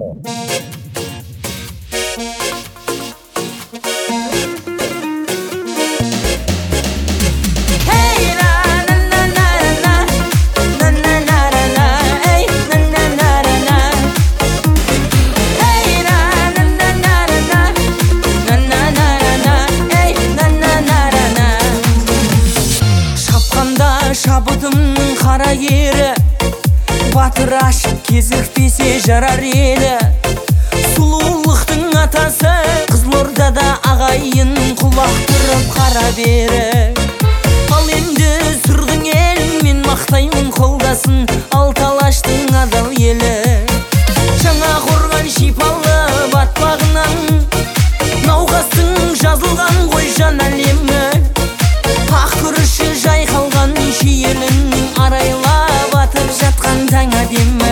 Шабытымның қара ері батыр ашып кезікпесе жарар еді. Сұлулықтың атасы Қызылордада ағайын құлақ тұрып қара бері. Ал енді сүрдің ел мен мақтаймын қолдасын Алталаштың адал елі. Жаңа қорған шипалы батпағынан науқастың жазылған ғой жан әлемі. Ақ күріші жайқалған шиелінің арайлап атып жатқан таң әдемі.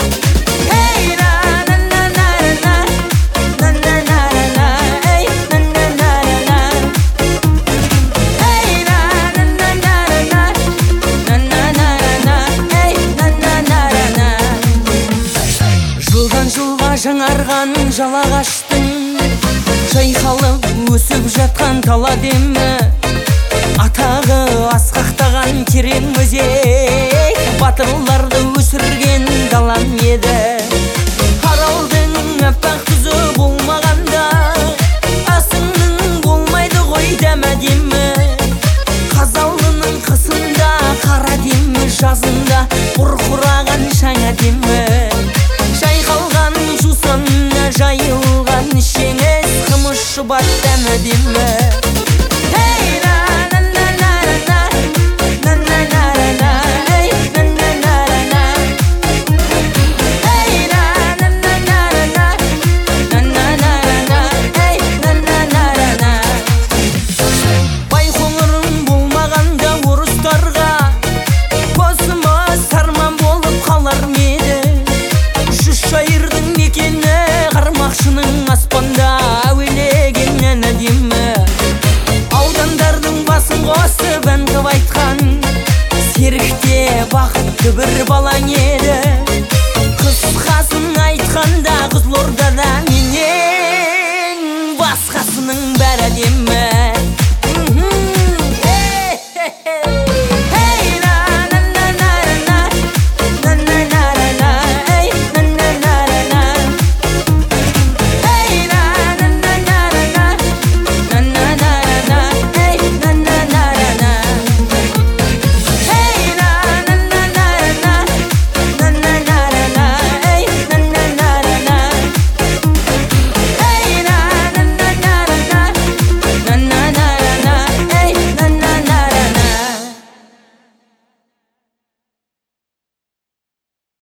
Жылдан жылға жаңарған жалағаштың жайқалып өсіп жатқан тал әдемі. Атағы асқақтаған терең өзек батырларды өсірген далам еді. Аралдың аппақ тұзы болмағанда асыңның болмайды ғой дәм әдемі. Қазалының қысында қара демі, жазында бұрқыраған шаң әдемі. Жайқалған жусанына жайылған шеңес қымыз шұбат дәм әдемі. Аспанда әуелеген ән әдемі. Аудандардың басын қосып ән қып айтқан серікте бақытты бір балаң еді. Қысқасын айтқанда Қызылордадан